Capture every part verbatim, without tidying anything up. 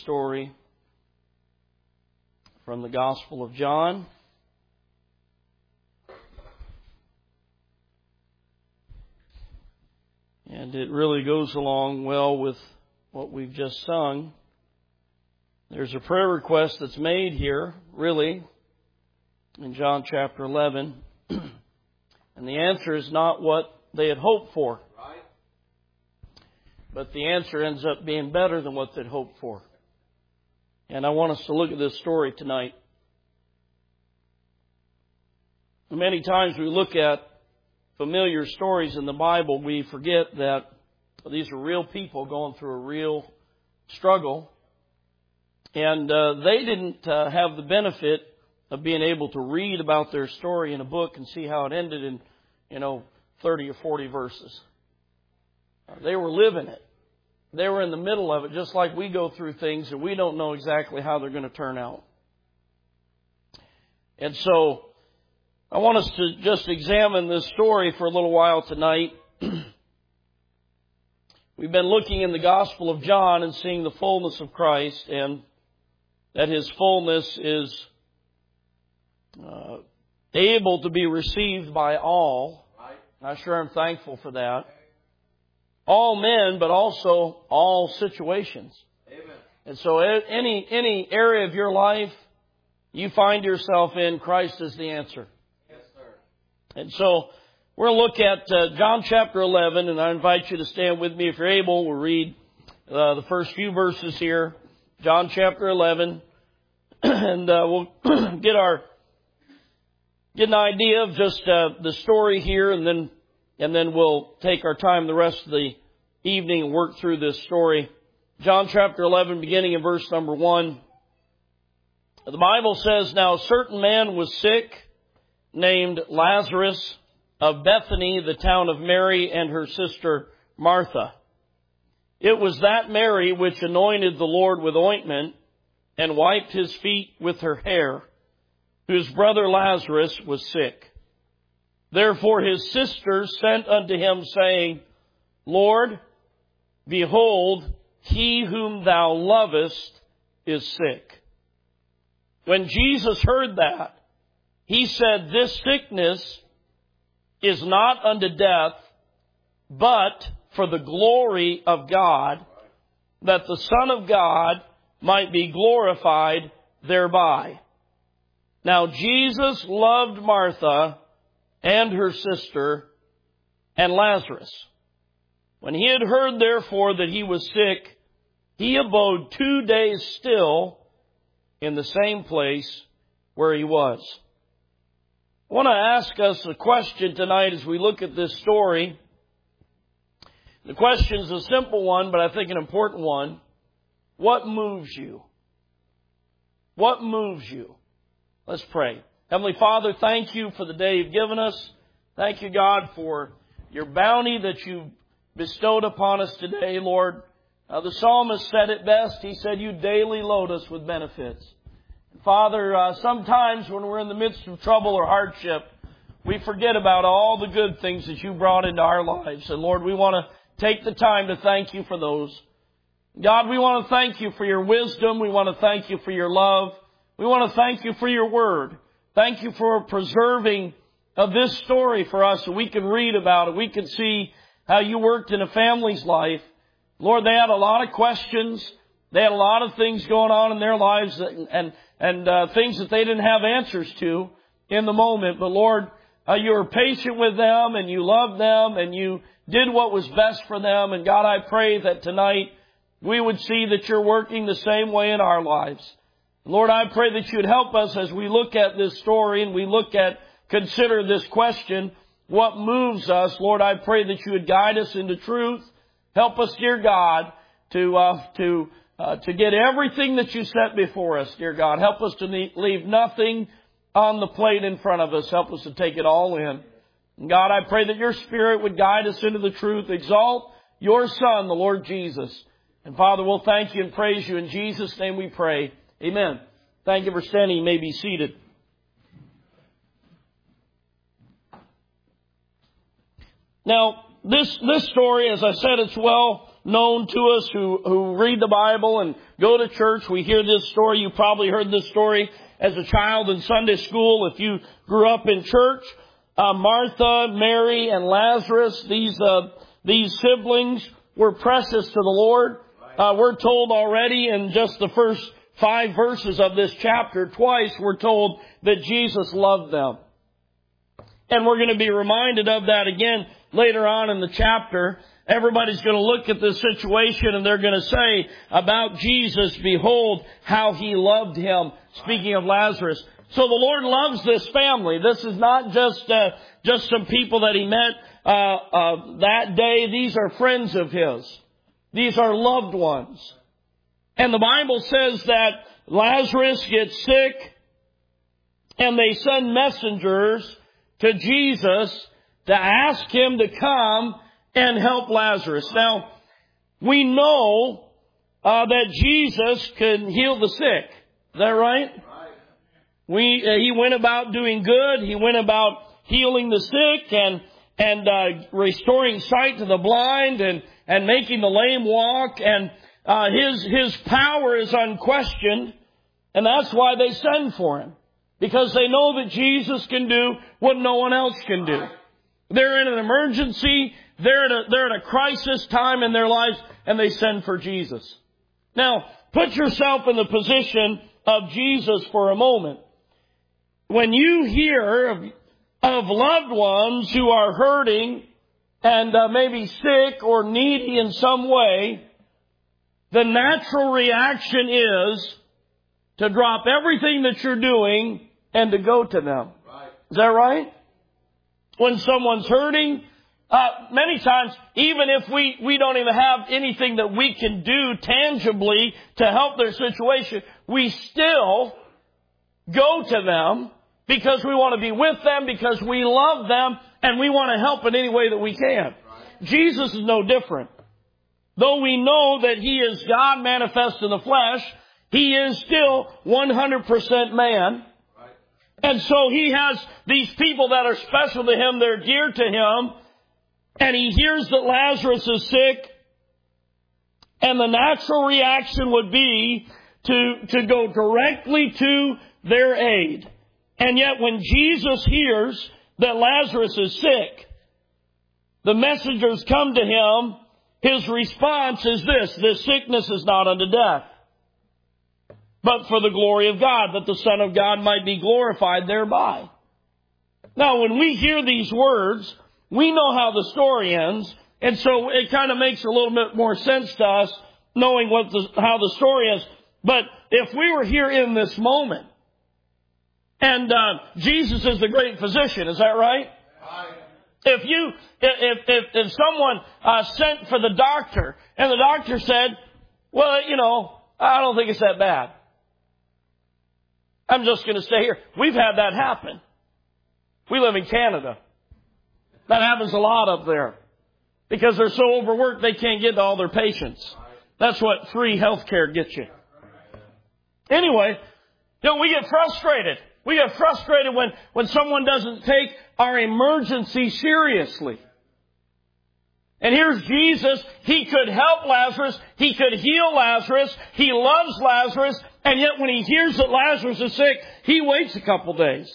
story from the Gospel of John. And it really goes along well with what we've just sung. There's a prayer request that's made here, really, in John chapter eleven. And the answer is not what they had hoped for. Right. But the answer ends up being better than what they'd hoped for. And I want us to look at this story tonight. Many times we look at familiar stories in the Bible, we forget that these are real people going through a real struggle. And uh, they didn't uh, have the benefit of being able to read about their story in a book and see how it ended in, you know, thirty or forty verses. Uh, they were living it. They were in the middle of it, just like we go through things and we don't know exactly how they're going to turn out. And so I want us to just examine this story for a little while tonight. We've been looking in the Gospel of John and seeing the fullness of Christ, and that His fullness is uh, able to be received by all. I'm sure I'm thankful for that. All men, but also all situations. Amen. And so any any area of your life you find yourself in, Christ is the answer. Yes, sir. And so we're going to look at uh, John chapter eleven, and I invite you to stand with me if you're able. We'll read uh, the first few verses here. John chapter eleven. And uh, we'll get our get an idea of just uh, the story here, and then and then we'll take our time the rest of the evening and work through this story. John chapter eleven, beginning in verse number one. The Bible says, "Now a certain man was sick, named Lazarus, of Bethany, the town of Mary and her sister Martha. It was that Mary which anointed the Lord with ointment and wiped His feet with her hair, whose brother Lazarus was sick. Therefore His sisters sent unto Him, saying, Lord, behold, he whom Thou lovest is sick. When Jesus heard that, He said, This sickness is not unto death, but for the glory of God, that the Son of God might be glorified thereby. Now Jesus loved Martha and her sister and Lazarus. When He had heard therefore that he was sick, He abode two days still in the same place where He was." I want to ask us a question tonight as we look at this story. The question is a simple one, but I think an important one. What moves you? What moves you? Let's pray. Heavenly Father, thank You for the day You've given us. Thank You, God, for Your bounty that You bestowed upon us today, Lord. Uh, the psalmist said it best. He said, You daily load us with benefits. Father, uh, sometimes when we're in the midst of trouble or hardship, we forget about all the good things that You brought into our lives. And Lord, we want to take the time to thank You for those. God, we want to thank You for Your wisdom. We want to thank You for Your love. We want to thank You for Your word. Thank You for preserving of this story for us so we can read about it. We can see how You worked in a family's life. Lord, they had a lot of questions. They had a lot of things going on in their lives and, and, and uh, things that they didn't have answers to in the moment. But Lord, uh, You were patient with them and You loved them and You did what was best for them. And God, I pray that tonight we would see that You're working the same way in our lives. Lord, I pray that You'd help us as we look at this story and we look at, consider this question, what moves us. Lord, I pray that You would guide us into truth. Help us, dear God, to, uh, to, uh, to get everything that You set before us, dear God. Help us to leave nothing on the plate in front of us. Help us to take it all in. And God, I pray that Your Spirit would guide us into the truth. Exalt Your Son, the Lord Jesus. And Father, we'll thank You and praise You. In Jesus' name we pray. Amen. Thank you for standing. You may be seated. Now, this, this story, as I said, it's well known to us who, who read the Bible and go to church. We hear this story. You probably heard this story as a child in Sunday school if you grew up in church. Uh, Martha, Mary, and Lazarus, these, uh, these siblings were precious to the Lord. Uh, we're told already in just the first five verses of this chapter, twice we're told that Jesus loved them. And we're going to be reminded of that again later on in the chapter. Everybody's going to look at this situation and they're going to say about Jesus, behold how he loved him. Speaking of Lazarus. So the Lord loves this family. This is not just, uh, just some people that he met, uh, uh, that day. These are friends of his. These are loved ones. And the Bible says that Lazarus gets sick and they send messengers to Jesus to ask him to come and help Lazarus. Now, we know uh, that Jesus can heal the sick. Is that right? We uh, he went about doing good. He went about healing the sick and and uh, restoring sight to the blind and and making the lame walk. And uh, his his power is unquestioned, and that's why they send for him, because they know that Jesus can do what no one else can do. They're in an emergency. They're at a, they're at a crisis time in their lives, and they send for Jesus. Now, put yourself in the position of Jesus for a moment. When you hear of, of loved ones who are hurting and uh, maybe sick or needy in some way, the natural reaction is to drop everything that you're doing and to go to them. Right. Is that right? When someone's hurting, uh, many times, even if we, we don't even have anything that we can do tangibly to help their situation, we still go to them because we want to be with them, because we love them, and we want to help in any way that we can. Right. Jesus is no different. Though we know that he is God manifest in the flesh, he is still one hundred percent man. Right. And so he has these people that are special to him, they're dear to him, and he hears that Lazarus is sick, and the natural reaction would be to, to go directly to their aid. And yet when Jesus hears that Lazarus is sick, the messengers come to him. His response is this: this sickness is not unto death, but for the glory of God, that the Son of God might be glorified thereby. Now, when we hear these words, we know how the story ends, and so it kind of makes a little bit more sense to us, knowing what the, how the story is. But if we were here in this moment, and uh, Jesus is the great physician, is that right? Right. If you, if if if someone uh, sent for the doctor, and the doctor said, "Well, you know, I don't think it's that bad. I'm just going to stay here." We've had that happen. We live in Canada. That happens a lot up there because they're so overworked they can't get to all their patients. That's what free health care gets you. Anyway, you know, we get frustrated. We get frustrated when, when someone doesn't take our emergency seriously. And here's Jesus. He could help Lazarus. He could heal Lazarus. He loves Lazarus. And yet when he hears that Lazarus is sick, he waits a couple days.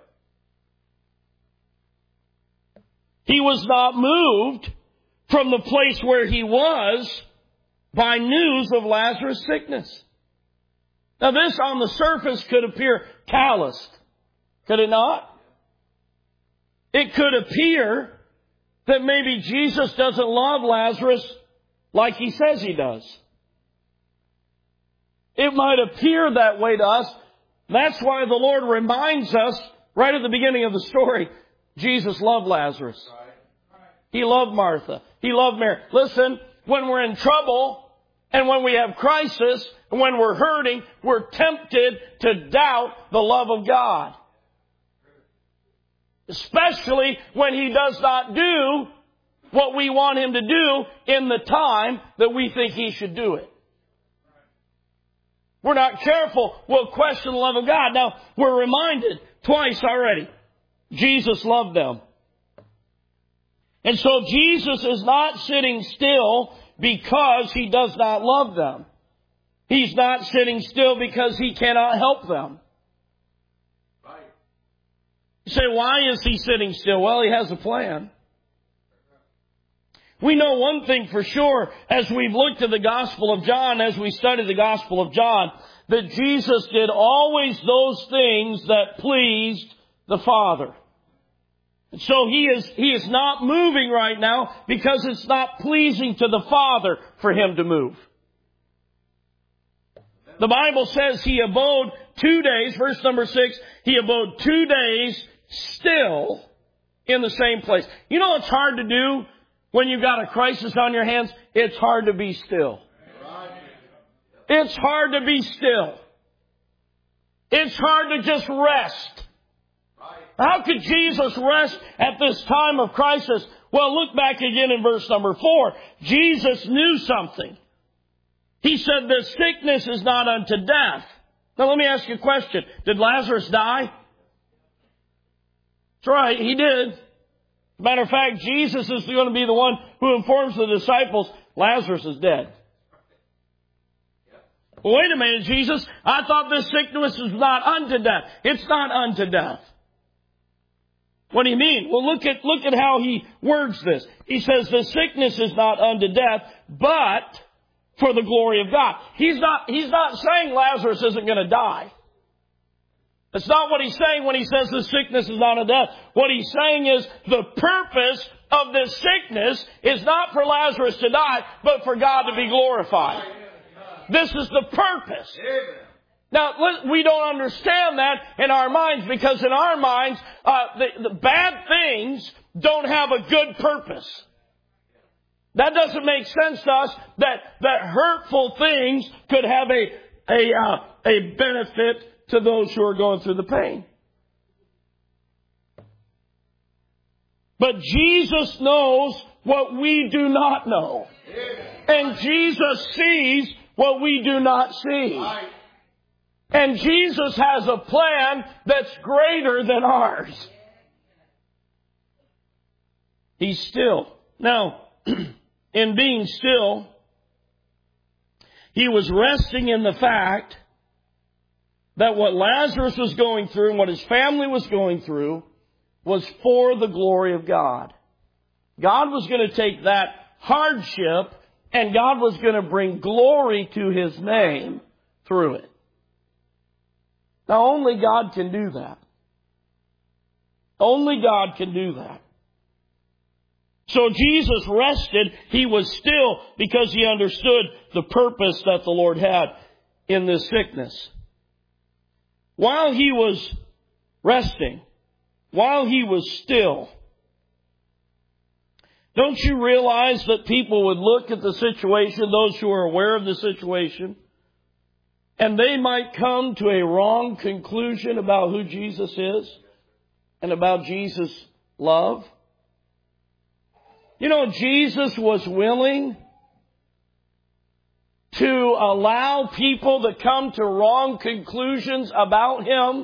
He was not moved from the place where he was by news of Lazarus' sickness. Now this on the surface could appear calloused. Could it not? It could appear that maybe Jesus doesn't love Lazarus like he says he does. It might appear that way to us. That's why the Lord reminds us right at the beginning of the story, Jesus loved Lazarus. He loved Martha. He loved Mary. Listen, when we're in trouble and when we have crisis and when we're hurting, we're tempted to doubt the love of God. Especially when he does not do what we want him to do in the time that we think he should do it. We're not careful, we'll question the love of God. Now, we're reminded twice already, Jesus loved them. And so Jesus is not sitting still because He does not love them. He's not sitting still because He cannot help them. Right. You say, why is He sitting still? Well, He has a plan. We know one thing for sure as we've looked at the Gospel of John, as we study the Gospel of John, that Jesus did always those things that pleased the Father. And so He is, He is not moving right now because it's not pleasing to the Father for Him to move. The Bible says He abode two days, verse number six, He abode two days still in the same place. You know what's hard to do when you've got a crisis on your hands? It's hard to be still. It's hard to be still. It's hard to just rest. How could Jesus rest at this time of crisis? Well, look back again in verse number four. Jesus knew something. He said, this sickness is not unto death. Now let me ask you a question. Did Lazarus die? That's right, he did. Matter of fact, Jesus is going to be the one who informs the disciples, Lazarus is dead. Well, wait a minute, Jesus. I thought this sickness was not unto death. It's not unto death. What do you mean? Well, look at, look at how he words this. He says, the sickness is not unto death, but for the glory of God. He's not, he's not saying Lazarus isn't going to die. That's not what he's saying when he says the sickness is not a death. What he's saying is the purpose of this sickness is not for Lazarus to die, but for God to be glorified. This is the purpose. Now, we don't understand that in our minds because in our minds, uh, the, the bad things don't have a good purpose. That doesn't make sense to us that, that hurtful things could have a, a, uh, a benefit to those who are going through the pain. But Jesus knows what we do not know. And Jesus sees what we do not see. And Jesus has a plan that's greater than ours. He's still. Now, in being still, he was resting in the fact that what Lazarus was going through and what his family was going through was for the glory of God. God was going to take that hardship and God was going to bring glory to His name through it. Now, only God can do that. Only God can do that. So Jesus rested. He was still because He understood the purpose that the Lord had in this sickness. While He was resting, while He was still, don't you realize that people would look at the situation, those who are aware of the situation, and they might come to a wrong conclusion about who Jesus is and about Jesus' love? You know, Jesus was willing to allow people to come to wrong conclusions about Him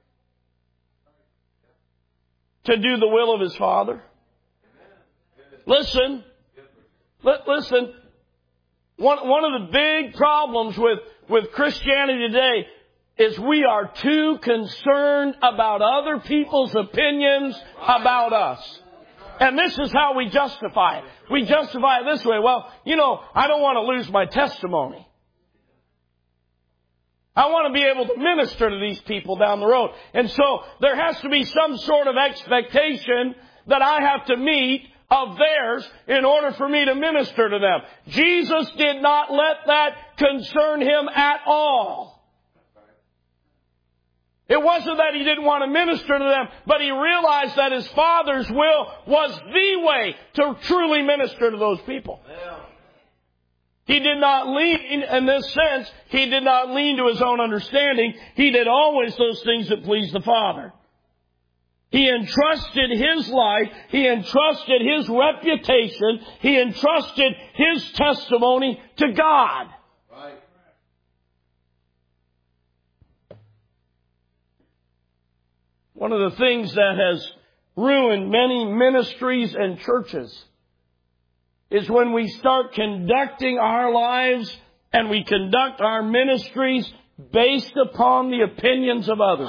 to do the will of His Father. Listen, li- listen, one, one of the big problems with, with Christianity today is we are too concerned about other people's opinions about us. And this is how we justify it. We justify it this way. Well, you know, I don't want to lose my testimony. I want to be able to minister to these people down the road. And so there has to be some sort of expectation that I have to meet of theirs in order for me to minister to them. Jesus did not let that concern Him at all. It wasn't that He didn't want to minister to them, but He realized that His Father's will was the way to truly minister to those people. He did not lean, in this sense, He did not lean to His own understanding. He did always those things that pleased the Father. He entrusted His life, He entrusted His reputation, He entrusted His testimony to God. Right. One of the things that has ruined many ministries and churches is when we start conducting our lives and we conduct our ministries based upon the opinions of others.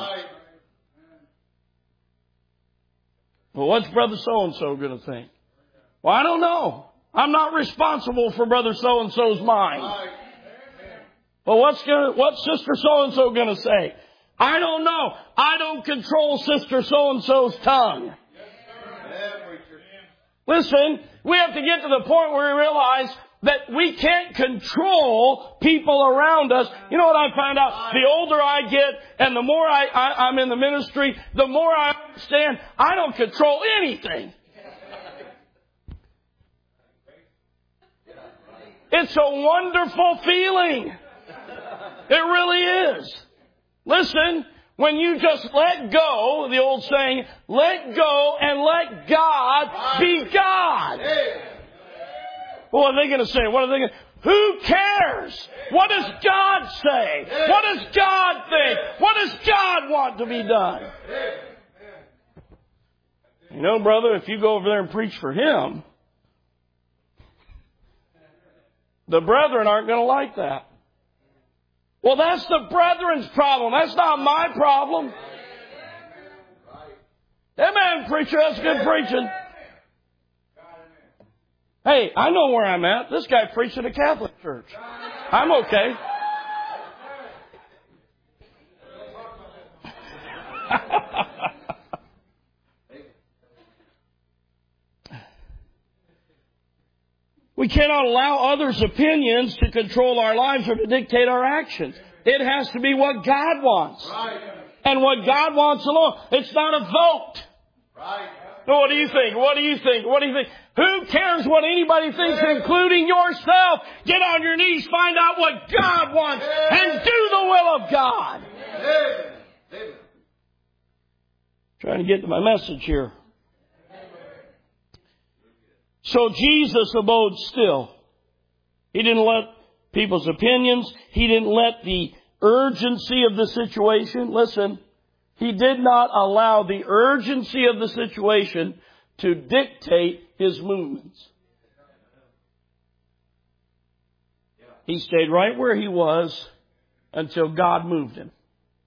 Well, what's Brother So-and-so going to think? Well, I don't know. I'm not responsible for Brother So-and-so's mind. Well, what's gonna, what's Sister So-and-so going to say? I don't know. I don't control Sister So-and-so's tongue. Listen, we have to get to the point where we realize that we can't control people around us. You know what I found out? The older I get and the more I, I, I'm in the ministry, the more I understand I don't control anything. It's a wonderful feeling. It really is. Listen, when you just let go, the old saying, let go and let God be God. Well, what are they going to say? What are they going to Who cares? What does God say? What does God think? What does God want to be done? You know, brother, if you go over there and preach for Him, the brethren aren't going to like that. Well, that's the brethren's problem. That's not my problem. Amen, preacher. That's good preaching. Hey, I know where I'm at. This guy preached at a Catholic church. I'm okay. We cannot allow others' opinions to control our lives or to dictate our actions. It has to be what God wants. Right. And what God wants alone. It's not a vote. Right. No, what do you think? What do you think? What do you think? Who cares what anybody thinks, including yourself? Get on your knees, find out what God wants, and do the will of God. Amen. Trying to get to my message here. So Jesus abode still. He didn't let people's opinions. He didn't let the urgency of the situation. Listen, He did not allow the urgency of the situation to dictate His movements. He stayed right where He was until God moved Him.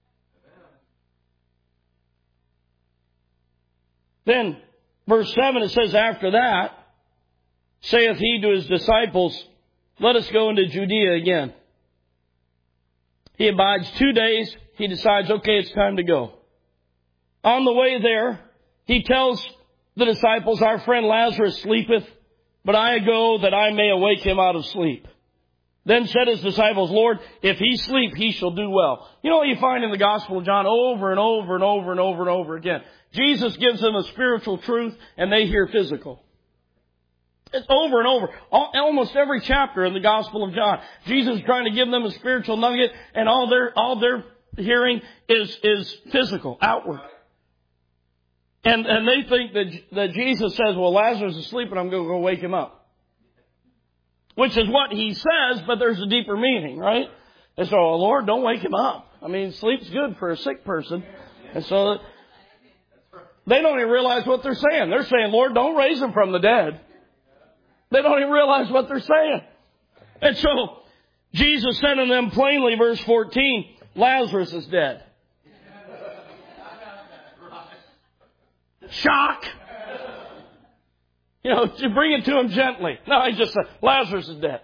Then, verse seven, it says, after that, saith He to His disciples, let us go into Judea again. He abides two days. He decides, okay, it's time to go. On the way there, He tells the disciples, our friend Lazarus sleepeth, but I go that I may awake him out of sleep. Then said His disciples, Lord, if he sleep, he shall do well. You know what you find in the Gospel of John over and over and over and over and over again? Jesus gives them a spiritual truth and they hear physical. It's over and over. Almost every chapter in the Gospel of John, Jesus is trying to give them a spiritual nugget, and all they're, all they're hearing is, is physical, outward. And, and they think that, that Jesus says, well, Lazarus is asleep and I'm going to go wake him up. Which is what He says, but there's a deeper meaning, right? And so, oh, Lord, don't wake him up. I mean, sleep's good for a sick person. And so they don't even realize what they're saying. They're saying, Lord, don't raise him from the dead. They don't even realize what they're saying. And so Jesus said to them plainly, verse fourteen, Lazarus is dead. Shock. You know, to bring it to him gently. No, he just said, Lazarus is dead.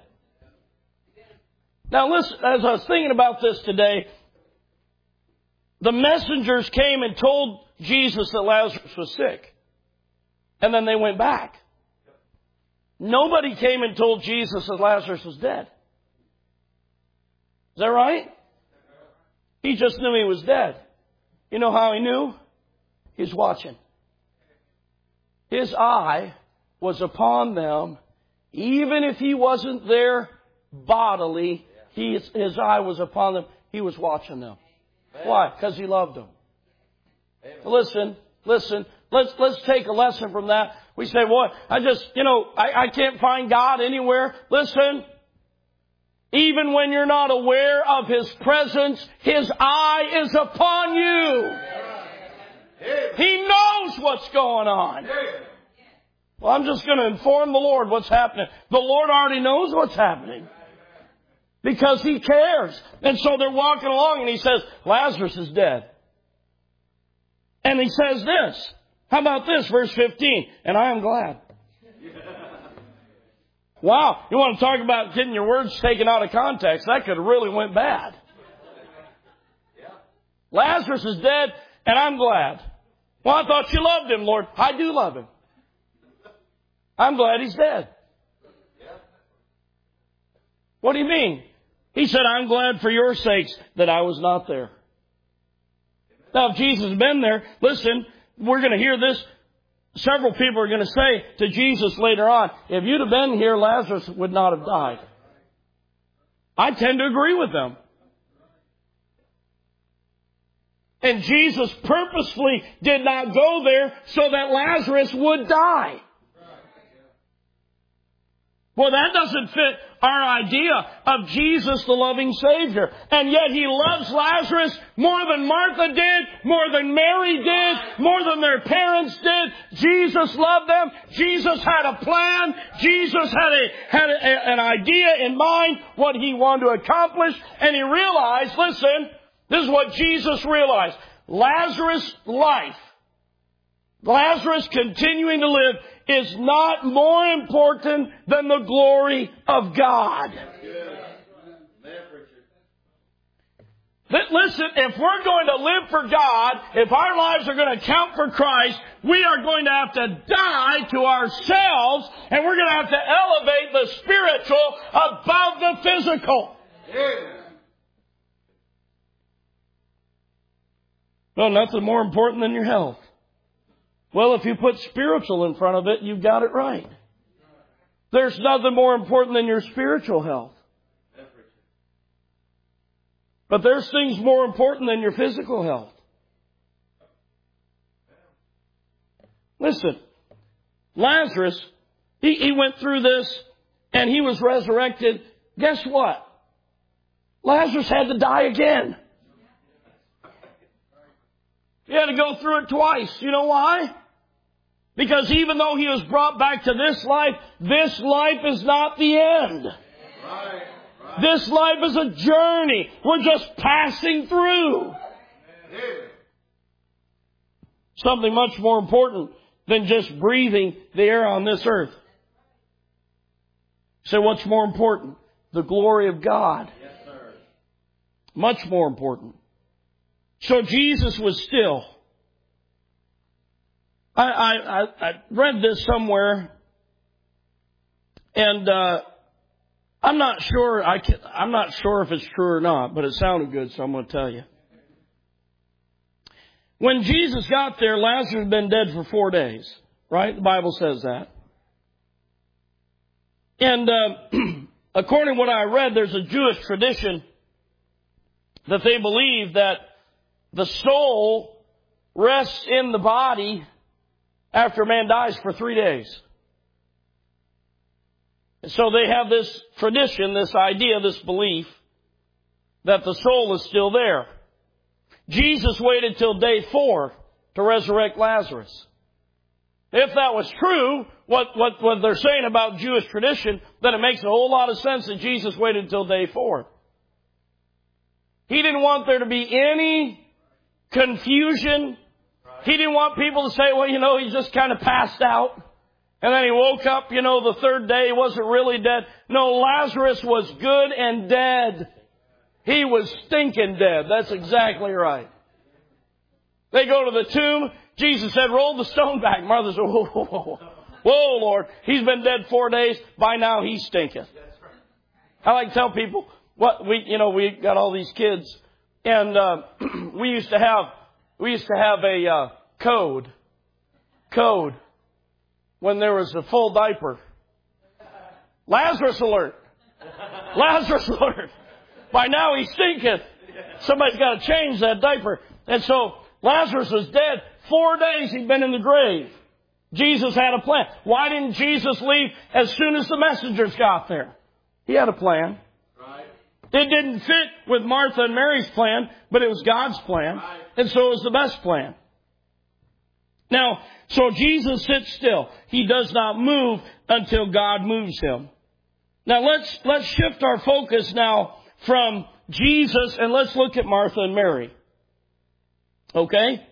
Now listen, as I was thinking about this today, the messengers came and told Jesus that Lazarus was sick. And then they went back. Nobody came and told Jesus that Lazarus was dead. Is that right? He just knew he was dead. You know how he knew? He's watching. His eye was upon them. Even if he wasn't there bodily, he, his eye was upon them. He was watching them. Why? Because he loved them. Listen, listen. Let's, let's take a lesson from that. We say, well, I just, you know, I, I can't find God anywhere. Listen, even when you're not aware of His presence, His eye is upon you. He knows what's going on. Well, I'm just going to inform the Lord what's happening. The Lord already knows what's happening. Because He cares. And so they're walking along and He says, Lazarus is dead. And He says this. How about this? Verse fifteen. And I am glad. Wow. You want to talk about getting your words taken out of context? That could have really went bad. Lazarus is dead and I'm glad. Well, I thought you loved him, Lord. I do love him. I'm glad he's dead. What do you mean? He said, I'm glad for your sakes that I was not there. Now, if Jesus had been there, listen, we're going to hear this. Several people are going to say to Jesus later on, if you'd have been here, Lazarus would not have died. I tend to agree with them. And Jesus purposefully did not go there so that Lazarus would die. Well, that doesn't fit our idea of Jesus, the loving Savior. And yet He loves Lazarus more than Martha did, more than Mary did, more than their parents did. Jesus loved them. Jesus had a plan. Jesus had a, had a, an idea in mind, what He wanted to accomplish. And He realized, listen, this is what Jesus realized. Lazarus' life, Lazarus continuing to live, is not more important than the glory of God. Listen, if we're going to live for God, if our lives are going to count for Christ, we are going to have to die to ourselves, and we're going to have to elevate the spiritual above the physical. No, nothing more important than your health. Well, if you put spiritual in front of it, you've got it right. There's nothing more important than your spiritual health. But there's things more important than your physical health. Listen, Lazarus, he, he went through this and he was resurrected. Guess what? Lazarus had to die again. He had to go through it twice. You know why? Because even though he was brought back to this life, this life is not the end. Right, right. This life is a journey. We're just passing through. Something much more important than just breathing the air on this earth. So what's more important? The glory of God. Yes, sir. Much more important. So Jesus was still. I, I, I read this somewhere, and uh, I'm not sure. I can, I'm not sure if it's true or not, but it sounded good, so I'm going to tell you. When Jesus got there, Lazarus had been dead for four days, right? The Bible says that. And uh, according to what I read, there's a Jewish tradition that they believe that the soul rests in the body after a man dies for three days. And so they have this tradition, this idea, this belief that the soul is still there. Jesus waited till day four to resurrect Lazarus. If that was true, what, what, what they're saying about Jewish tradition, then it makes a whole lot of sense that Jesus waited till day four. He didn't want there to be any confusion. He didn't want people to say, well, you know, he just kind of passed out. And then he woke up, you know, the third day. He wasn't really dead. No, Lazarus was good and dead. He was stinking dead. That's exactly right. They go to the tomb. Jesus said, roll the stone back. Martha said, whoa, whoa, whoa. Whoa, Lord. He's been dead four days. By now he stinketh. I like to tell people, what we, you know, we got all these kids. And uh, we used to have, we used to have a uh, code. Code. When there was a full diaper. Lazarus alert. Lazarus alert. By now he stinketh. Somebody's got to change that diaper. And so Lazarus was dead. Four days he'd been in the grave. Jesus had a plan. Why didn't Jesus leave as soon as the messengers got there? He had a plan. Right. It didn't fit with Martha and Mary's plan, but it was God's plan. Right. And so it was the best plan. Now, so Jesus sits still. He does not move until God moves him. Now let's, let's shift our focus now from Jesus and let's look at Martha and Mary. Okay?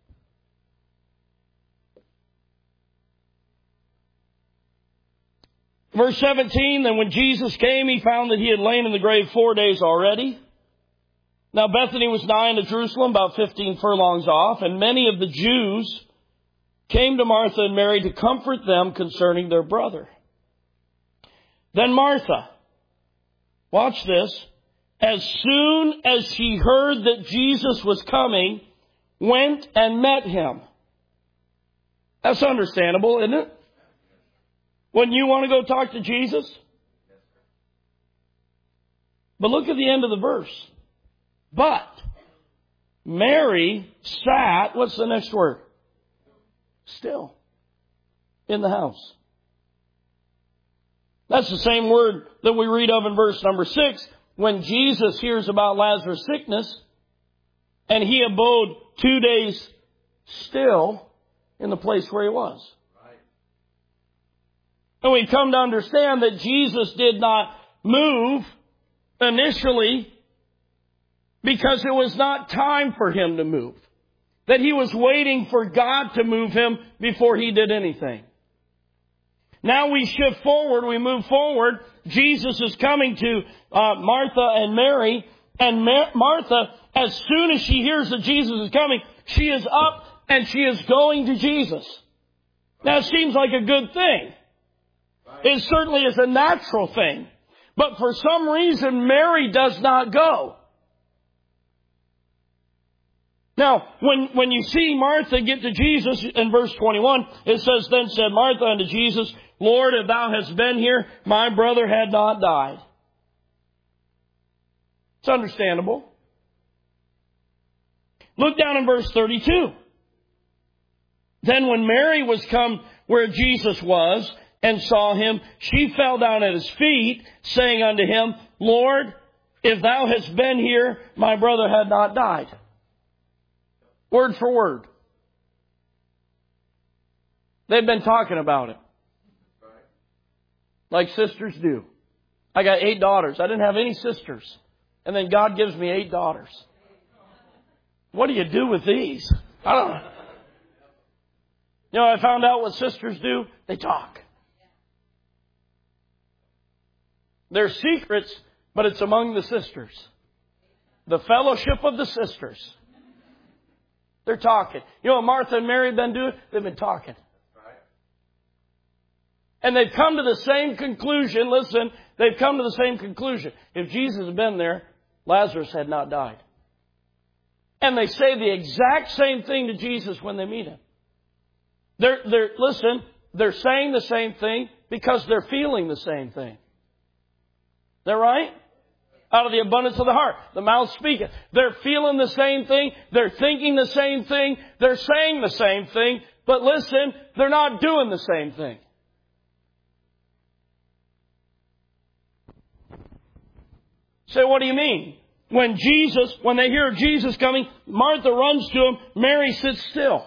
Verse seventeen, then when Jesus came, he found that he had lain in the grave four days already. Now Bethany was nigh unto Jerusalem, about fifteen furlongs off, and many of the Jews came to Martha and Mary to comfort them concerning their brother. Then Martha, watch this, as soon as she heard that Jesus was coming, went and met him. That's understandable, isn't it? Wouldn't you want to go talk to Jesus? But look at the end of the verse. But Mary sat, what's the next word? Still. In the house. That's the same word that we read of in verse number six. When Jesus hears about Lazarus' sickness, and he abode two days still in the place where he was. Right. And we come to understand that Jesus did not move initially because it was not time for him to move. That he was waiting for God to move him before he did anything. Now we shift forward, we move forward. Jesus is coming to uh, Martha and Mary. And Ma- Martha, as soon as she hears that Jesus is coming, she is up and she is going to Jesus. Now it seems like a good thing. It certainly is a natural thing. But for some reason, Mary does not go. Now, when, when you see Martha get to Jesus in verse twenty-one, it says, then said Martha unto Jesus, Lord, if thou hadst been here, my brother had not died. It's understandable. Look down in verse thirty-two. Then when Mary was come where Jesus was and saw him, she fell down at his feet, saying unto him, Lord, if thou hadst been here, my brother had not died. Word for word. They've been talking about it. Like sisters do. I got eight daughters. I didn't have any sisters. And then God gives me eight daughters. What do you do with these? I don't know. You know, I found out what sisters do. They talk. They're secrets, but it's among the sisters. The fellowship of the sisters. They're talking. You know what Martha and Mary have been doing? They've been talking. And they've come to the same conclusion. Listen, they've come to the same conclusion. If Jesus had been there, Lazarus had not died. And they say the exact same thing to Jesus when they meet him. They're, they're, listen, they're saying the same thing because they're feeling the same thing. They're right? Out of the abundance of the heart, the mouth speaketh. They're feeling the same thing. They're thinking the same thing. They're saying the same thing. But listen, they're not doing the same thing. Say, what do you mean? When Jesus, when they hear Jesus coming, Martha runs to him. Mary sits still.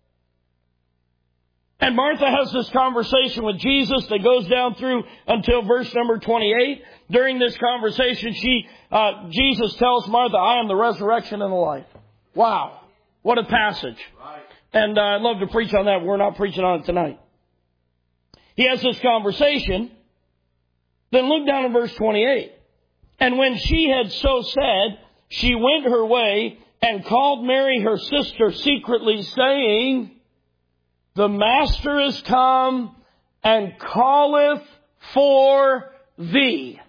And Martha has this conversation with Jesus that goes down through until verse number twenty-eight. During this conversation, she, uh, Jesus tells Martha, I am the resurrection and the life. Wow. What a passage. Right. And uh, I'd love to preach on that. We're not preaching on it tonight. He has this conversation. Then look down in verse twenty-eight. And when she had so said, she went her way and called Mary her sister secretly, saying, the Master is come and calleth for thee.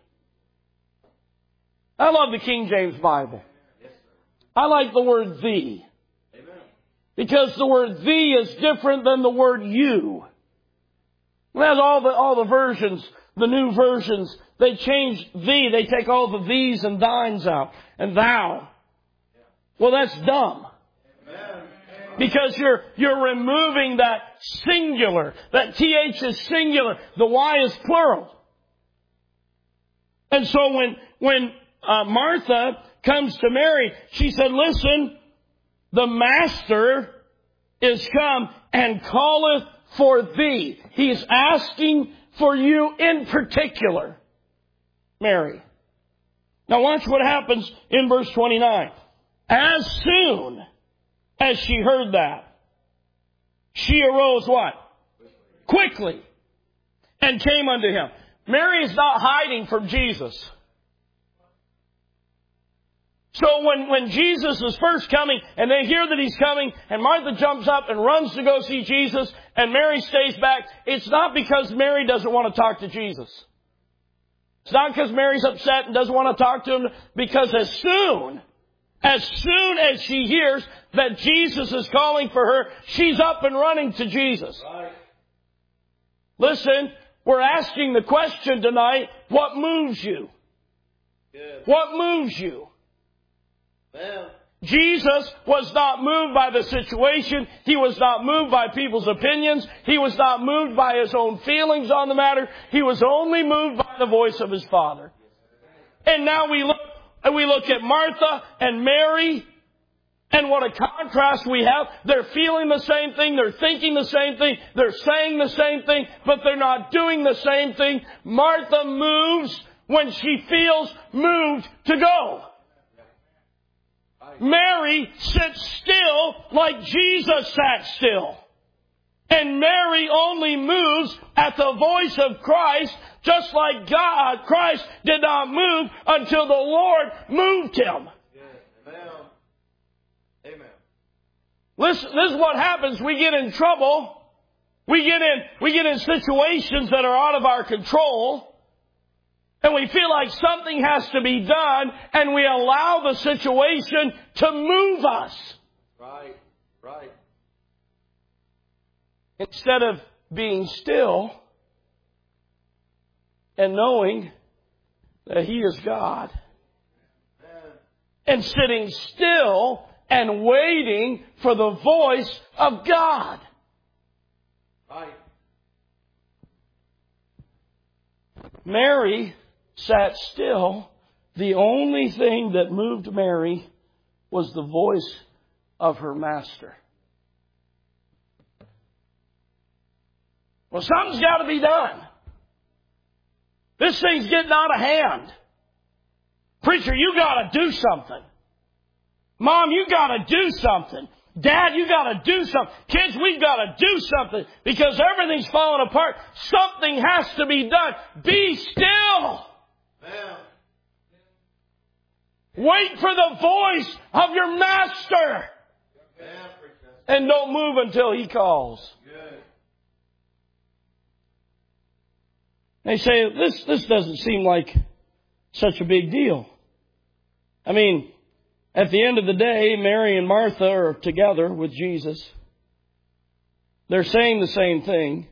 I love the King James Bible. I like the word thee. Because the word thee is different than the word you. That's all the, all the versions, the new versions, they change thee. They take all the these and thines out. And thou. Well, that's dumb. Because you're, you're removing that singular. That T H is singular. The Y is plural. And so when, when uh, Martha comes to Mary, she said, listen, the Master is come and calleth for thee. He's asking for you in particular, Mary. Now watch what happens in verse twenty-nine. As soon as she heard that, she arose what? Quickly. And came unto him. Mary is not hiding from Jesus. So when, when Jesus is first coming, and they hear that He's coming, and Martha jumps up and runs to go see Jesus, and Mary stays back, it's not because Mary doesn't want to talk to Jesus. It's not because Mary's upset and doesn't want to talk to Him, because as soon, as soon as she hears that Jesus is calling for her, she's up and running to Jesus. Right. Listen, we're asking the question tonight, what moves you? Good. What moves you? Well, Jesus was not moved by the situation. He was not moved by people's opinions. He was not moved by his own feelings on the matter. He was only moved by the voice of his Father. And now we look, we look at Martha and Mary, and what a contrast we have. They're feeling the same thing. They're thinking the same thing. They're saying the same thing, but they're not doing the same thing. Martha moves when she feels moved to go. Mary sits still like Jesus sat still. And Mary only moves at the voice of Christ, just like God, Christ did not move until the Lord moved him. Amen. Amen. Listen, this is what happens. We get in trouble. We get in, we get in situations that are out of our control. And we feel like something has to be done, and we allow the situation to move us. Right. Right. Instead of being still and knowing that He is God. Amen. And sitting still and waiting for the voice of God. Right. Mary sat still. The only thing that moved Mary was the voice of her master. Well, something's got to be done. This thing's getting out of hand. Preacher, you got to do something. Mom, you got to do something. Dad, you got to do something. Kids, we've got to do something because everything's falling apart. Something has to be done. Be still. Amen. Wait for the voice of your master. Amen. And don't move until He calls. Good. They say, this, this doesn't seem like such a big deal. I mean, at the end of the day, Mary and Martha are together with Jesus. They're saying the same thing.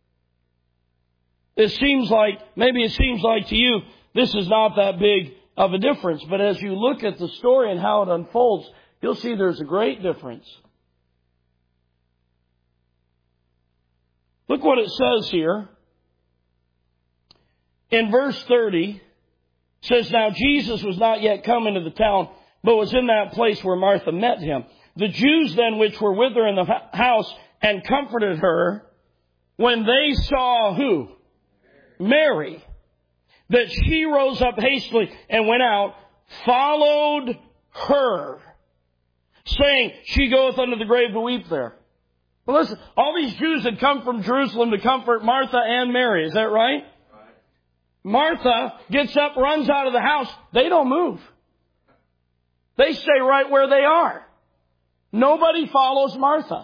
It seems like, maybe it seems like to you, this is not that big of a difference. But as you look at the story and how it unfolds, you'll see there's a great difference. Look what it says here. In verse thirty, it says, Now Jesus was not yet come into the town, but was in that place where Martha met him. The Jews then which were with her in the house and comforted her, when they saw who? Mary. That she rose up hastily and went out, followed her, saying, She goeth unto the grave to weep there. Well, listen, all these Jews had come from Jerusalem to comfort Martha and Mary. Is that right? Martha gets up, runs out of the house. They don't move. They stay right where they are. Nobody follows Martha.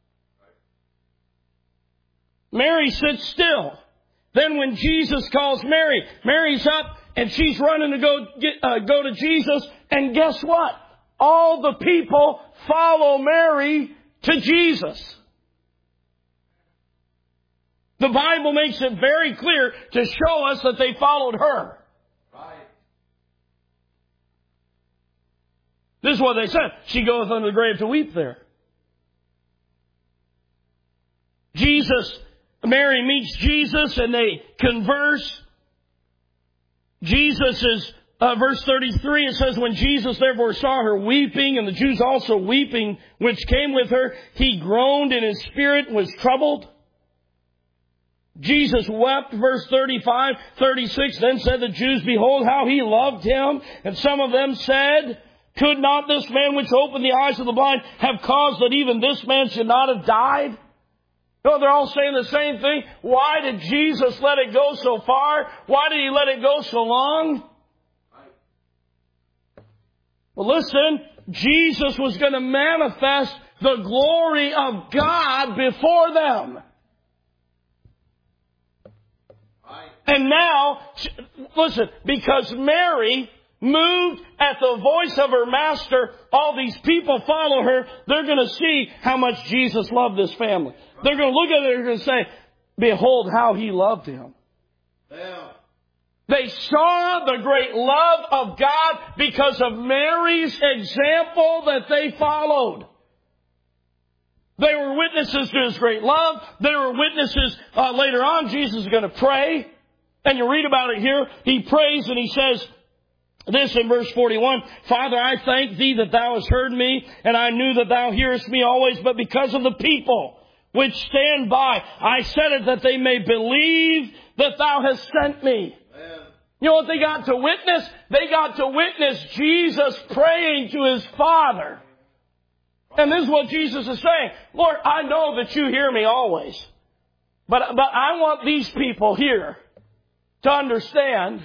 Mary sits still. Then when Jesus calls Mary, Mary's up and she's running to go get, uh, go to Jesus. And guess what? All the people follow Mary to Jesus. The Bible makes it very clear to show us that they followed her. Right. This is what they said. She goeth unto the grave to weep there. Jesus, Mary meets Jesus and they converse. Jesus is uh, verse thirty-three, it says, when Jesus therefore saw her weeping, and the Jews also weeping, which came with her, he groaned in his spirit and was troubled. Jesus wept, verse thirty-five, thirty-six, then said the Jews, behold how he loved him. And some of them said, could not this man which opened the eyes of the blind have caused that even this man should not have died? No, they're all saying the same thing. Why did Jesus let it go so far? Why did he let it go so long? Well, listen, Jesus was going to manifest the glory of God before them. And now, listen, because Mary moved at the voice of her master, all these people follow her, they're going to see how much Jesus loved this family. They're going to look at it and they're going to say, behold how he loved him. Yeah. They saw the great love of God because of Mary's example that they followed. They were witnesses to his great love. They were witnesses, uh, later on, Jesus is going to pray. And you read about it here. He prays and he says this in verse forty-one. Father, I thank thee that thou hast heard me, and I knew that thou hearest me always, but because of the people which stand by, I said it that they may believe that thou hast sent me. Amen. You know what they got to witness? They got to witness Jesus praying to his Father. And this is what Jesus is saying. Lord, I know that you hear me always. But, but I want these people here to understand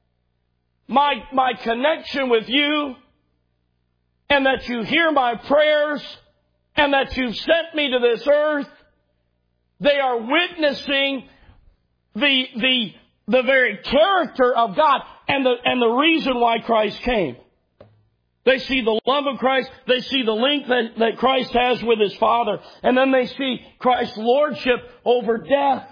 my, my connection with you, and that you hear my prayers, and that you've sent me to this earth. They are witnessing the, the, the very character of God and the, and the reason why Christ came. They see the love of Christ. They see the link that, that Christ has with his Father. And then they see Christ's lordship over death.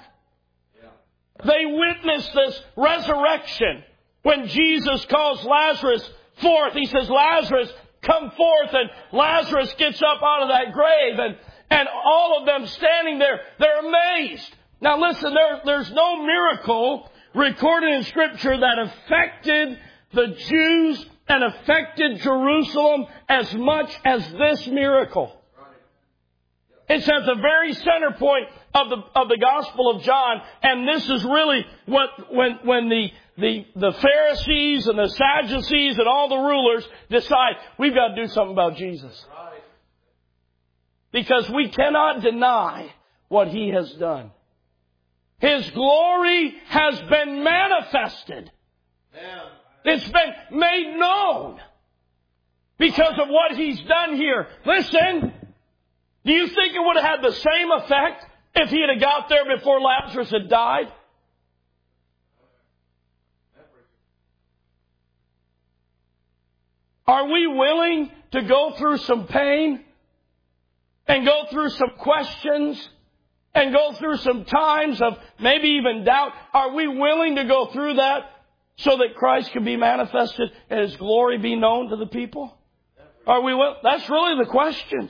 They witness this resurrection. When Jesus calls Lazarus forth, he says, Lazarus, come forth. And Lazarus gets up out of that grave. And, and all of them standing there, they're amazed. Now listen, there, there's no miracle recorded in Scripture that affected the Jews and affected Jerusalem as much as this miracle. It's at the very center point of the of the Gospel of John, and this is really what when when the the the Pharisees and the Sadducees and all the rulers decide we've got to do something about Jesus, because we cannot deny what he has done. His glory has been manifested. It's been made known because of what he's done here. Listen. Do you think it would have had the same effect if he had got there before Lazarus had died? Are we willing to go through some pain and go through some questions and go through some times of maybe even doubt? Are we willing to go through that so that Christ can be manifested and his glory be known to the people? Are we willing? That's really the question.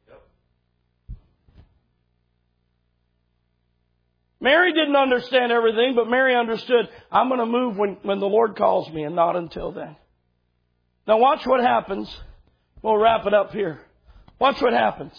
Mary didn't understand everything, but Mary understood, I'm going to move when, when the Lord calls me, and not until then. Now watch what happens. We'll wrap it up here. Watch what happens.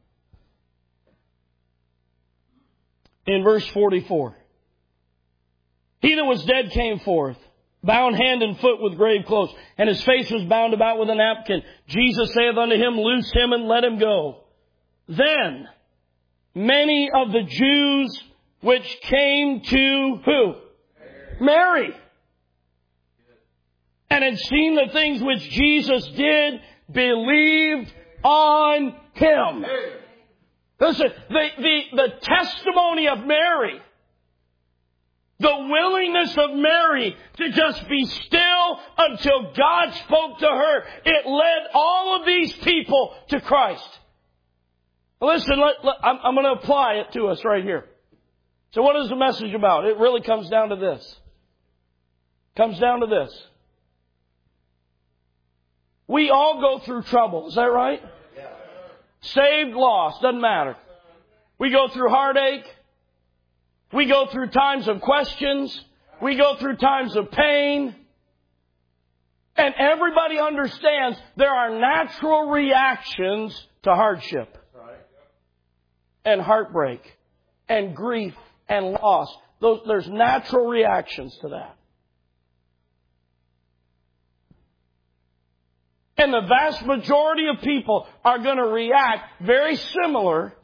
In verse forty-four. He that was dead came forth, bound hand and foot with grave clothes, and his face was bound about with a napkin. Jesus saith unto him, loose him and let him go. Then many of the Jews which came to who? Mary. Mary. And had seen the things which Jesus did, believed on him. Listen, the, the, the testimony of Mary, the willingness of Mary to just be still until God spoke to her, it led all of these people to Christ. Listen, let, let, I'm, I'm going to apply it to us right here. So what is the message about? It really comes down to this. Comes down to this. We all go through trouble. Is that right? Yeah. Saved, lost, doesn't matter. We go through heartache. We go through times of questions. We go through times of pain. And everybody understands there are natural reactions to hardship and heartbreak and grief and loss. Those, there's natural reactions to that. And the vast majority of people are going to react very similar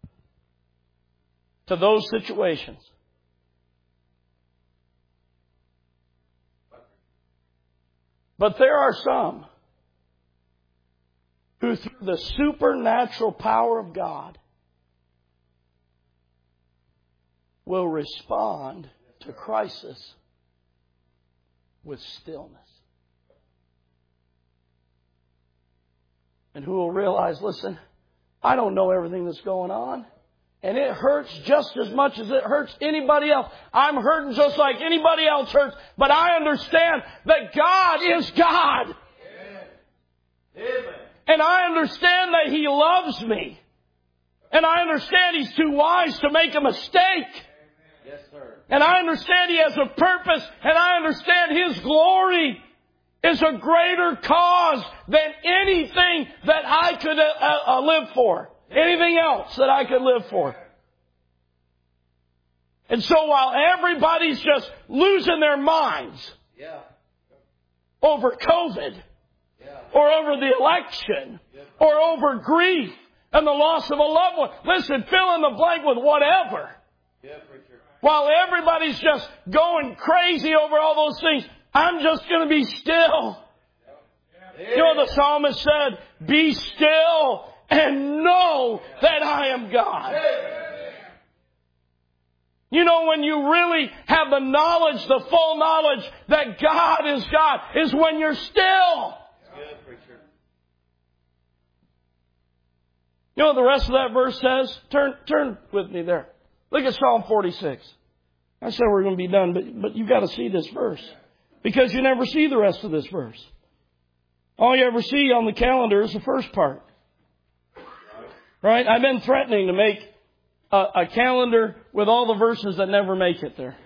to those situations. But there are some who, through the supernatural power of God, will respond to crisis with stillness. And who will realize, listen, I don't know everything that's going on. And it hurts just as much as it hurts anybody else. I'm hurting just like anybody else hurts. But I understand that God is God. Amen. And I understand that He loves me. And I understand He's too wise to make a mistake. Yes, sir. And I understand He has a purpose. And I understand His glory is a greater cause than anything that I could uh, uh, live for. Anything else that I could live for. And so while everybody's just losing their minds Yeah. over COVID Yeah. or over the election or over grief and the loss of a loved one, listen, fill in the blank with whatever. Yeah, preacher. While everybody's just going crazy over all those things, I'm just going to be still. You know what the psalmist said? Be still and know that I am God. You know, when you really have the knowledge, the full knowledge that God is God, is when you're still. Good, preacher. You know what the rest of that verse says? Turn, turn with me there. Look at Psalm forty-six. I said we're going to be done, but, but you've got to see this verse. Because you never see the rest of this verse. All you ever see on the calendar is the first part. Right? I've been threatening to make a, a calendar with all the verses that never make it there.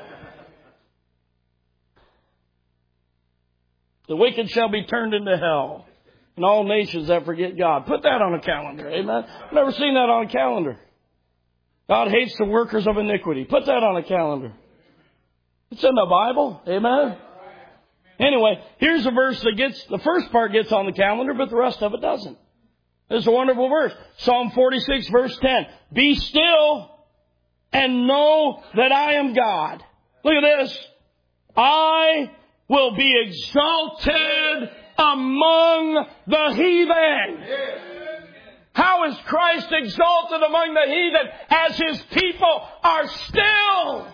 The wicked shall be turned into hell, and all nations that forget God. Put that on a calendar. Amen. I've never seen that on a calendar. God hates the workers of iniquity. Put that on a calendar. It's in the Bible. Amen. Anyway, here's a verse that gets, the first part gets on the calendar, but the rest of it doesn't. This is a wonderful verse. Psalm forty-six, verse ten. Be still and know that I am God. Look at this. I will be exalted among the heathen. How is Christ exalted among the heathen? As His people are still.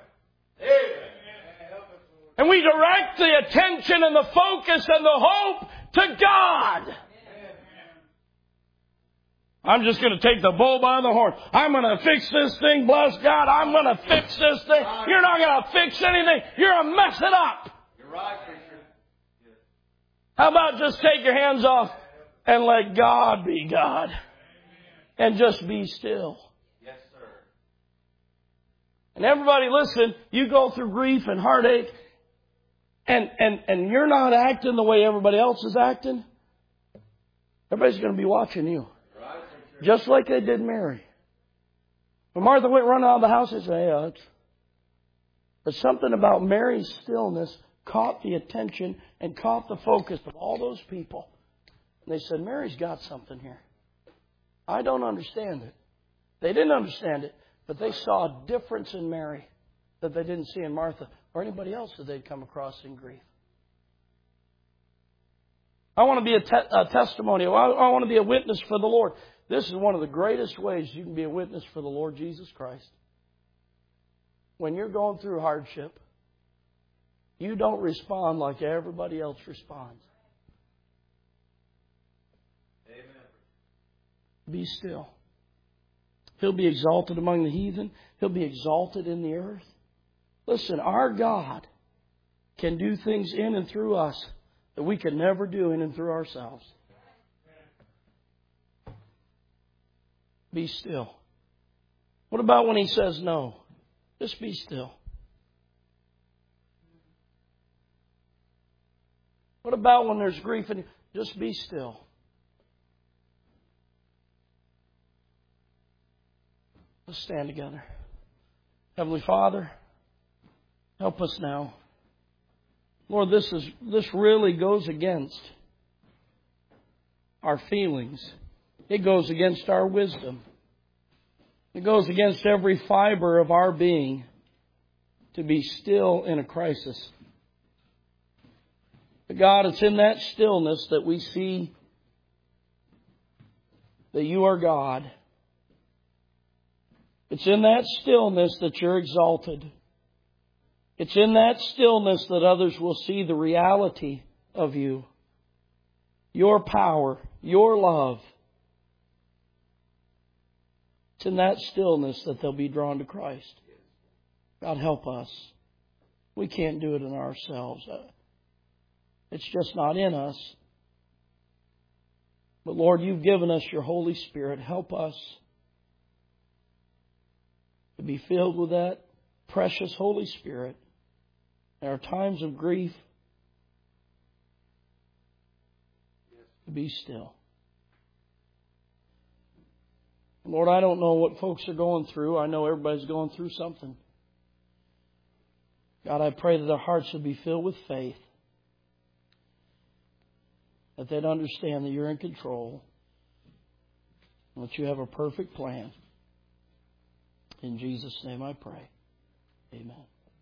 And we direct the attention and the focus and the hope to God. I'm just going to take the bull by the horn. I'm going to fix this thing. Bless God. I'm going to fix this thing. You're not going to fix anything. You're going to mess it up. You're right, preacher. How about just take your hands off and let God be God? And just be still. Yes, sir. And everybody listen, you go through grief and heartache and, and, and you're not acting the way everybody else is acting. Everybody's going to be watching you. Just like they did Mary. When Martha went running out of the house, they said, yeah, it's... But something about Mary's stillness caught the attention and caught the focus of all those people. And they said, Mary's got something here. I don't understand it. They didn't understand it, but they saw a difference in Mary that they didn't see in Martha or anybody else that they'd come across in grief. I want to be a, te- a testimony. I, I want to be a witness for the Lord. This is one of the greatest ways you can be a witness for the Lord Jesus Christ. When you're going through hardship, you don't respond like everybody else responds. Amen. Be still. He'll be exalted among the heathen. He'll be exalted in the earth. Listen, our God can do things in and through us that we could never do in and through ourselves. Be still. What about when He says no? Just be still. What about when there's grief? And just be still. Let's stand together. Heavenly Father, help us now. Lord, this is this really goes against our feelings. It goes against our wisdom. It goes against every fiber of our being to be still in a crisis. But God, it's in that stillness that we see that you are God. It's in that stillness that you're exalted. It's in that stillness that others will see the reality of you, your power, your love. It's in that stillness that they'll be drawn to Christ. God, help us. We can't do it in ourselves. It's just not in us. But Lord, you've given us your Holy Spirit. Help us to be filled with that precious Holy Spirit. In our times of grief, to be still. Lord, I don't know what folks are going through. I know everybody's going through something. God, I pray that their hearts would be filled with faith. That they'd understand that you're in control. And that you have a perfect plan. In Jesus' name I pray. Amen.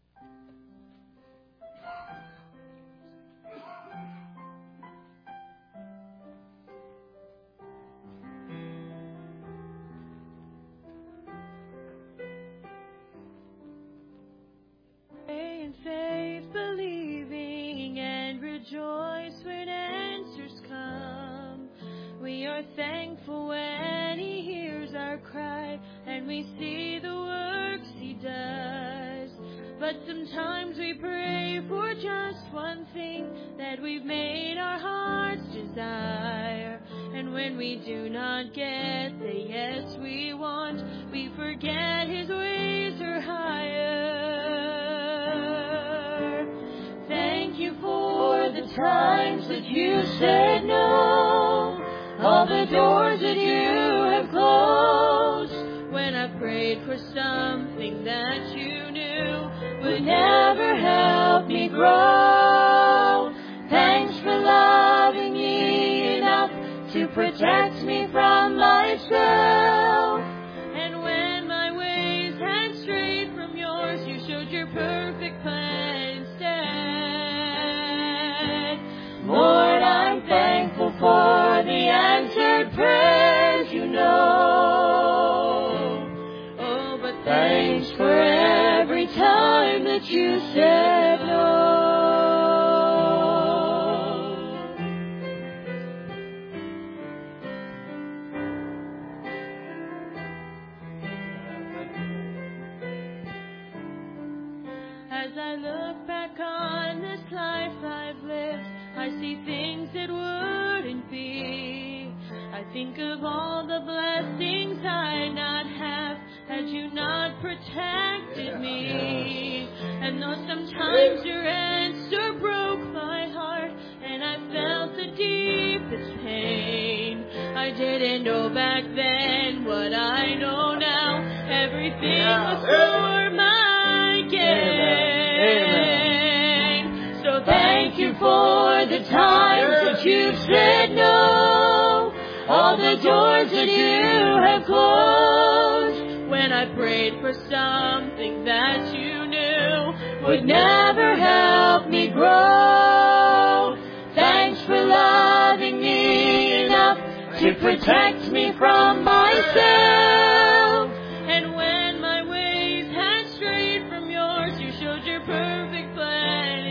In faith, believing, and rejoice when answers come. We are thankful when He hears our cry, and we see the works He does. But sometimes we pray for just one thing that we've made our hearts desire. And when we do not get the yes we want, we forget His ways are higher. Thank you for the times that you said no, all the doors that you have closed. When I prayed for something that you knew would never help me grow. Thanks for loving me enough to protect me from myself. And when my ways had strayed from yours, you showed your perfect plan instead. Lord, I'm thankful for the answered prayers you know. Oh, but thanks for every time that you said no. As I look back on this life I've lived, I see things that wouldn't be. I think of all the blessings I'd not have had you not protected me. And though sometimes your answer broke my heart and I felt the deepest pain, I didn't know back then what I know now. Everything was for my gain. So thank you for the times that you've said no, all the doors that you have closed. When I prayed for something that you knew would never help me grow. Thanks for loving me enough to protect me from myself. And when my ways had strayed from yours, you showed your perfect plan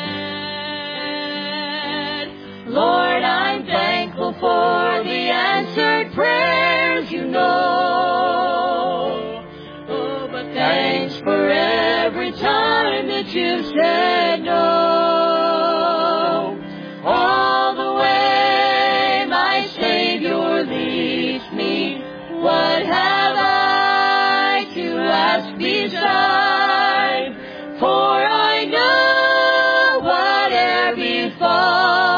instead. Lord, I'm thankful for the answered prayers you know. Oh, but thanks for every time that you said no. All the way my Savior leads me, what have I to ask beside? For I know whate'er befalls,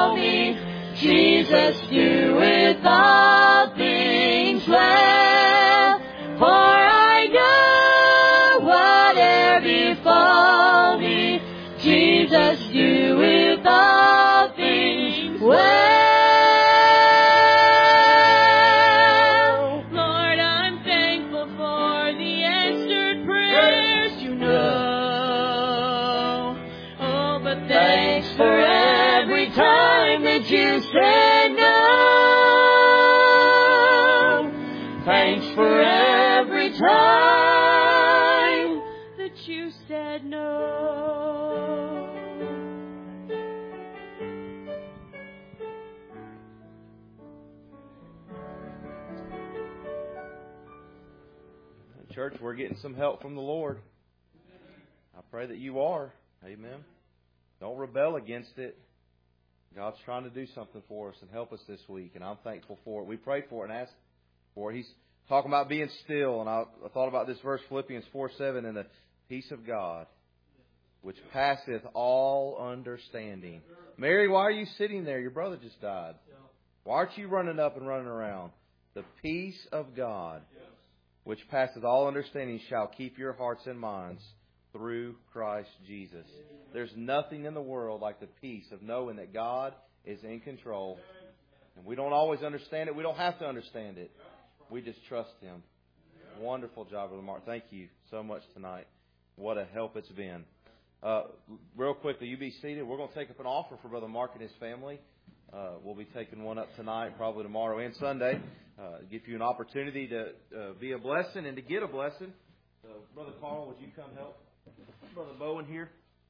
church, we're getting some help from the Lord. I pray that you are. Amen. Don't rebel against it. God's trying to do something for us and help us this week, and I'm thankful for it. We prayed for it and asked for it. He's talking about being still, and I, I thought about this verse, Philippians four seven, and the peace of God, which passeth all understanding. Mary, why are you sitting there? Your brother just died. Why aren't you running up and running around? The peace of God, which passeth all understanding, shall keep your hearts and minds through Christ Jesus. There's nothing in the world like the peace of knowing that God is in control. And we don't always understand it. We don't have to understand it. We just trust Him. Wonderful job, Brother Mark. Thank you so much tonight. What a help it's been. Uh, real quickly, you be seated. We're going to take up an offer for Brother Mark and his family. Uh, we'll be taking one up tonight, probably tomorrow and Sunday. Uh, give you an opportunity to uh, be a blessing and to get a blessing. So, Brother Carl, would you come help Brother Bowen here?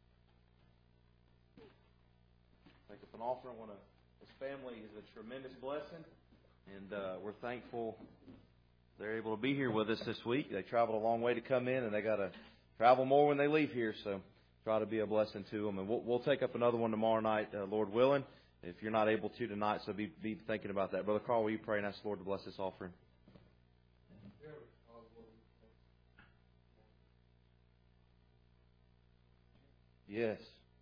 Take up an offering. One of his family is a tremendous blessing, and uh, we're thankful they're able to be here with us this week. They traveled a long way to come in, and they got to travel more when they leave here. So try to be a blessing to them, and we'll, we'll take up another one tomorrow night, uh, Lord willing. If you're not able to tonight, so be be thinking about that. Brother Carl, will you pray and ask the Lord to bless this offering? Yes.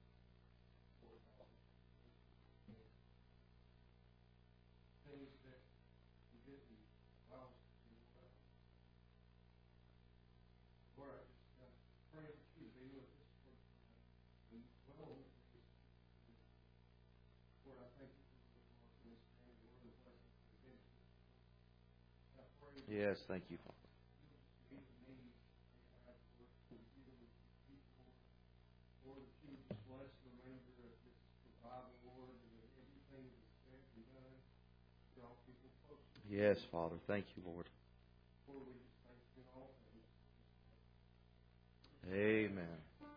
Yes, thank you, Father. Yes, Father. Thank you, Lord. Amen.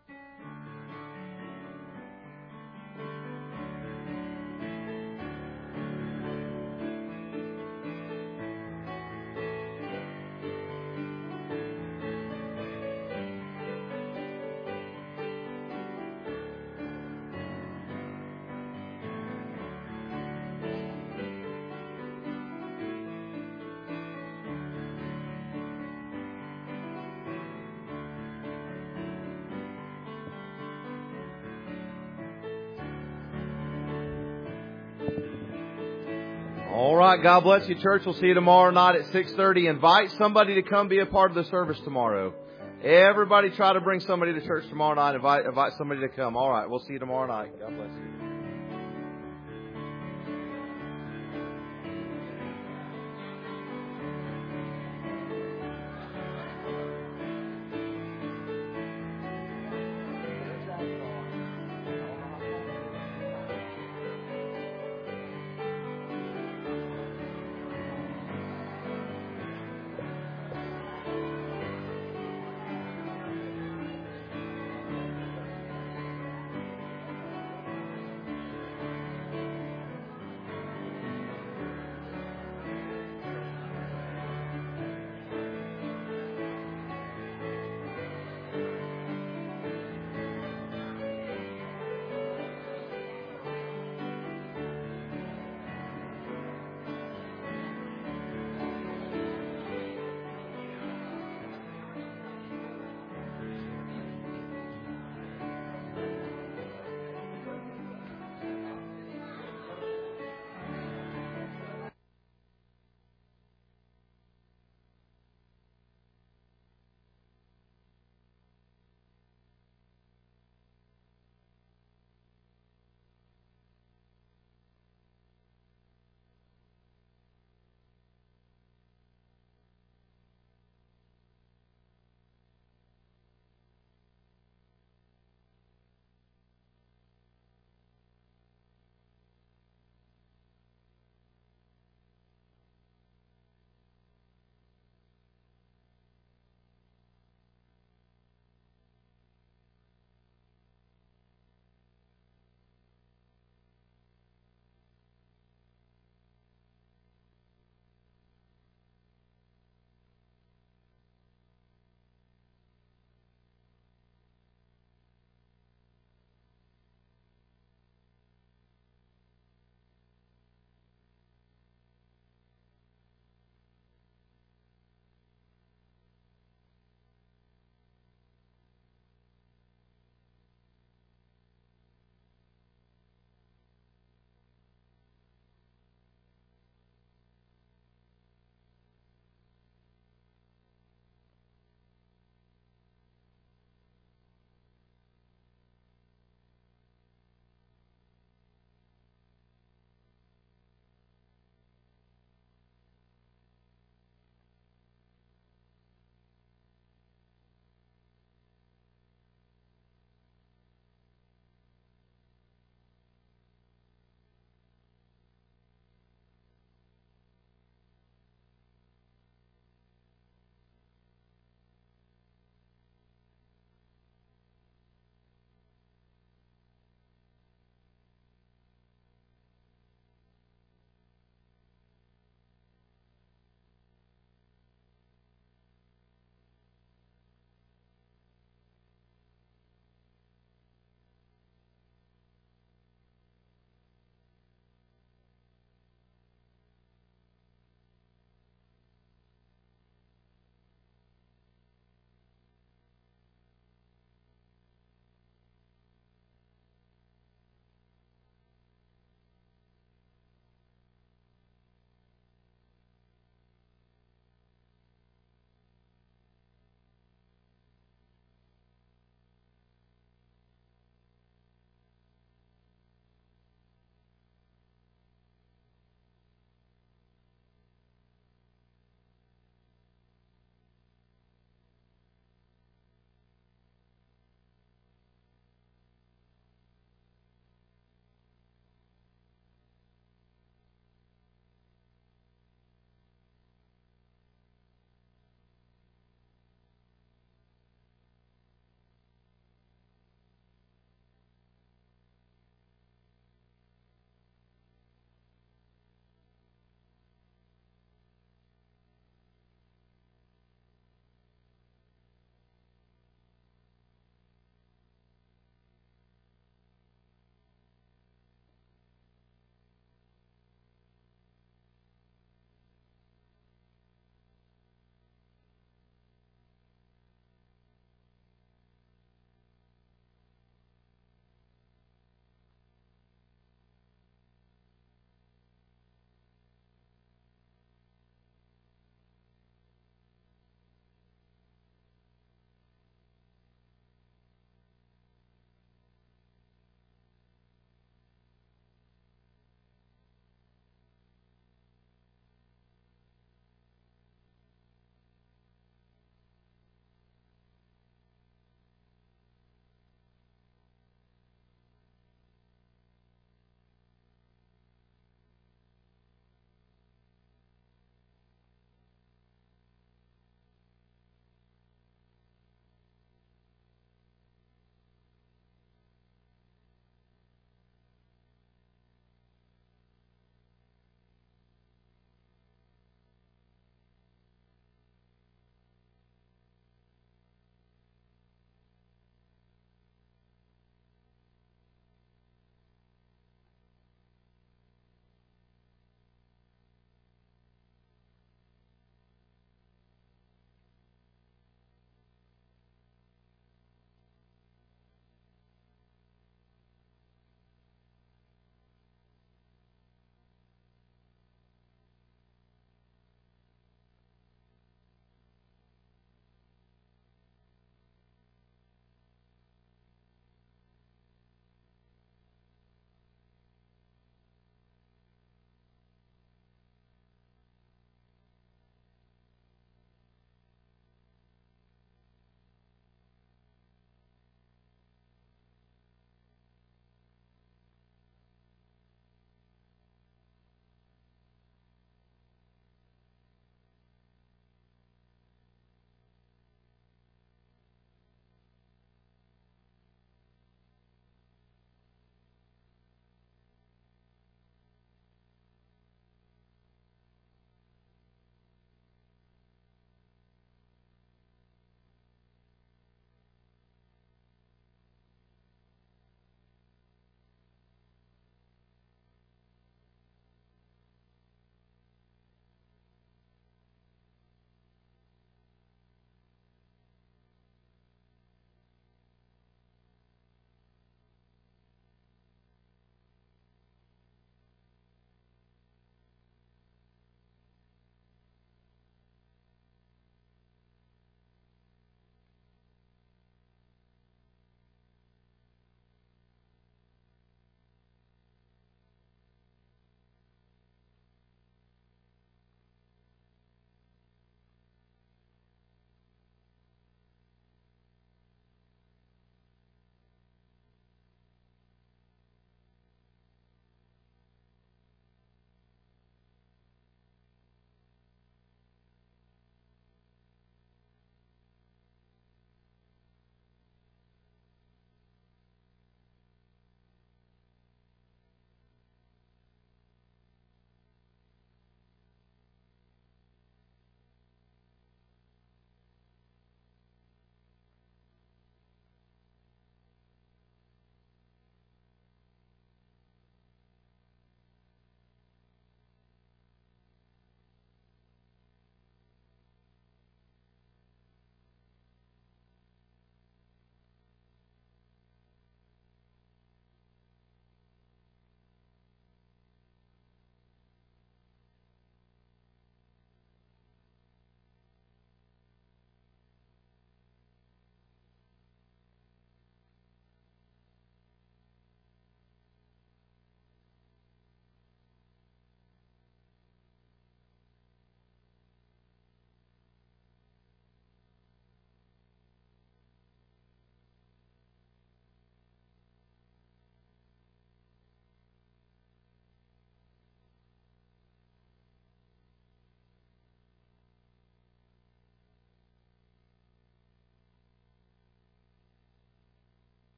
All right. God bless you, church. We'll see you tomorrow night at six thirty. Invite somebody to come be a part of the service tomorrow. Everybody try to bring somebody to church tomorrow night. Invite, invite somebody to come. All right. We'll see you tomorrow night. God bless you.